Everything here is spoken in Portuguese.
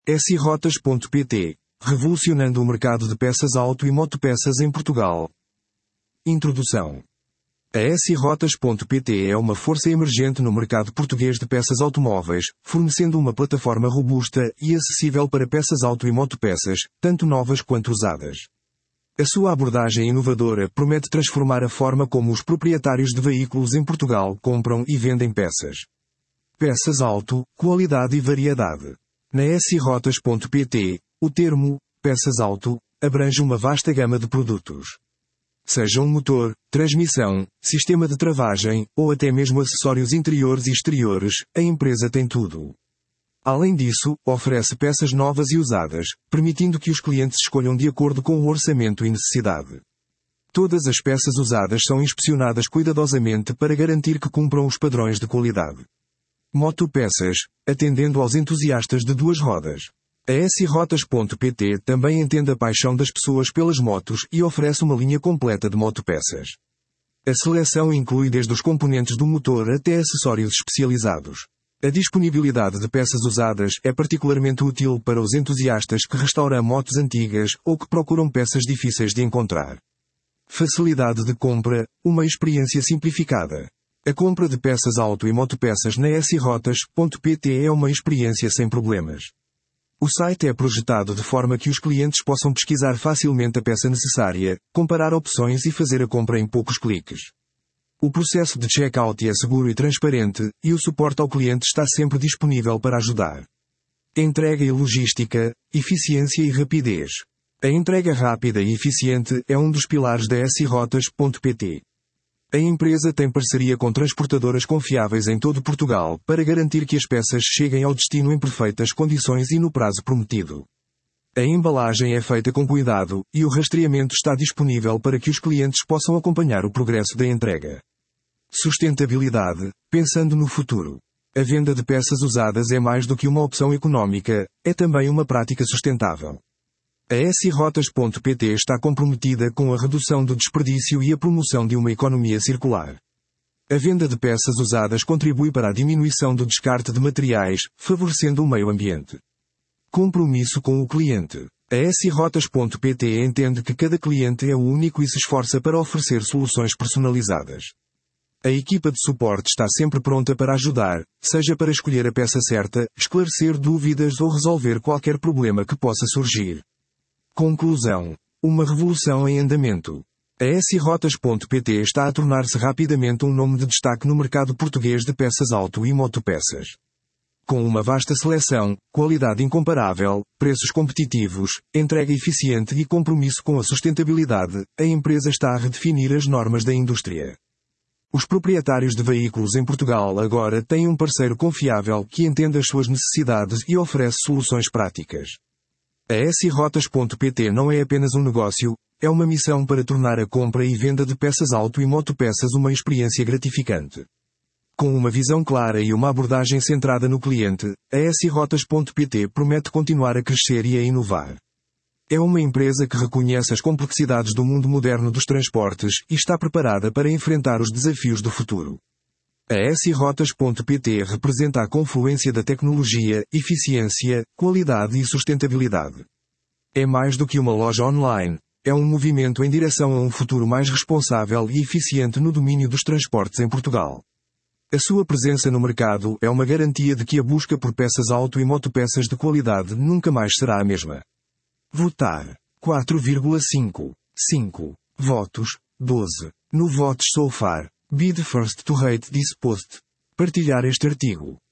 srotas.pt, revolucionando o mercado de peças auto e motopeças em Portugal. Introdução. A srotas.pt é uma força emergente no mercado português de peças automóveis, fornecendo uma plataforma robusta e acessível para peças auto e motopeças, tanto novas quanto usadas. A sua abordagem inovadora promete transformar a forma como os proprietários de veículos em Portugal compram e vendem peças. Peças auto, qualidade e variedade. Na srotas.pt, o termo peças auto abrange uma vasta gama de produtos. Seja um motor, transmissão, sistema de travagem, ou até mesmo acessórios interiores e exteriores, a empresa tem tudo. Além disso, oferece peças novas e usadas, permitindo que os clientes escolham de acordo com o orçamento e necessidade. Todas as peças usadas são inspecionadas cuidadosamente para garantir que cumpram os padrões de qualidade. Motopeças, atendendo aos entusiastas de duas rodas. A srotas.pt também entende a paixão das pessoas pelas motos e oferece uma linha completa de motopeças. A seleção inclui desde os componentes do motor até acessórios especializados. A disponibilidade de peças usadas é particularmente útil para os entusiastas que restauram motos antigas ou que procuram peças difíceis de encontrar. Facilidade de compra, uma experiência simplificada. A compra de peças auto e motopeças na srotas.pt é uma experiência sem problemas. O site é projetado de forma que os clientes possam pesquisar facilmente a peça necessária, comparar opções e fazer a compra em poucos cliques. O processo de checkout é seguro e transparente, e o suporte ao cliente está sempre disponível para ajudar. Entrega e logística, eficiência e rapidez. A entrega rápida e eficiente é um dos pilares da srotas.pt. A empresa tem parceria com transportadoras confiáveis em todo Portugal para garantir que as peças cheguem ao destino em perfeitas condições e no prazo prometido. A embalagem é feita com cuidado e o rastreamento está disponível para que os clientes possam acompanhar o progresso da entrega. Sustentabilidade, pensando no futuro. A venda de peças usadas é mais do que uma opção económica, é também uma prática sustentável. A srotas.pt está comprometida com a redução do desperdício e a promoção de uma economia circular. A venda de peças usadas contribui para a diminuição do descarte de materiais, favorecendo o meio ambiente. Compromisso com o cliente. A srotas.pt entende que cada cliente é único e se esforça para oferecer soluções personalizadas. A equipa de suporte está sempre pronta para ajudar, seja para escolher a peça certa, esclarecer dúvidas ou resolver qualquer problema que possa surgir. Conclusão. Uma revolução em andamento. A srotas.pt está a tornar-se rapidamente um nome de destaque no mercado português de peças auto e motopeças. Com uma vasta seleção, qualidade incomparável, preços competitivos, entrega eficiente e compromisso com a sustentabilidade, a empresa está a redefinir as normas da indústria. Os proprietários de veículos em Portugal agora têm um parceiro confiável que entende as suas necessidades e oferece soluções práticas. A srotas.pt não é apenas um negócio, é uma missão para tornar a compra e venda de peças auto e motopeças uma experiência gratificante. Com uma visão clara e uma abordagem centrada no cliente, a srotas.pt promete continuar a crescer e a inovar. É uma empresa que reconhece as complexidades do mundo moderno dos transportes e está preparada para enfrentar os desafios do futuro. A srotas.pt representa a confluência da tecnologia, eficiência, qualidade e sustentabilidade. É mais do que uma loja online, é um movimento em direção a um futuro mais responsável e eficiente no domínio dos transportes em Portugal. A sua presença no mercado é uma garantia de que a busca por peças auto e motopeças de qualidade nunca mais será a mesma. Votar. 4,5. 5. Votos. 12. No votes so far. Be the first to rate this post. Partilhar este artigo.